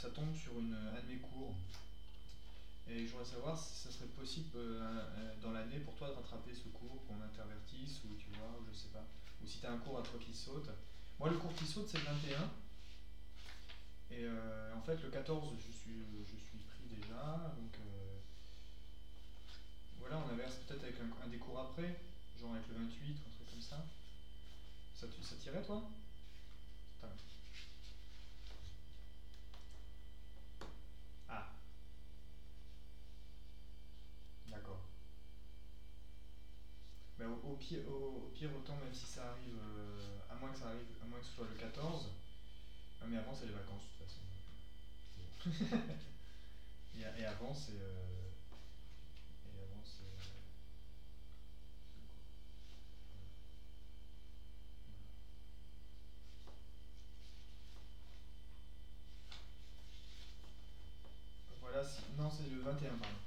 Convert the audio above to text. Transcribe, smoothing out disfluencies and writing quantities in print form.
ça tombe sur un de mes cours. Et je voudrais savoir si ça serait possible dans l'année pour toi de rattraper ce cours, qu'on intervertisse, ou tu vois, ou je sais pas. Ou si tu as un cours à toi qui saute. Moi, le cours qui saute, c'est le 21. Et en fait, le 14, je suis pris déjà. Donc voilà, on inverse peut-être avec un des cours après, genre avec le 28, un truc comme ça. Ça t'irait, toi? Putain. Ah, d'accord. Mais au pire, autant même si ça arrive, à moins que ça arrive, à moins que ce soit le 14, mais avant c'est les vacances de toute façon. Et avant c'est. Et avant c'est quoi? Voilà, non, c'est le 21, pardon.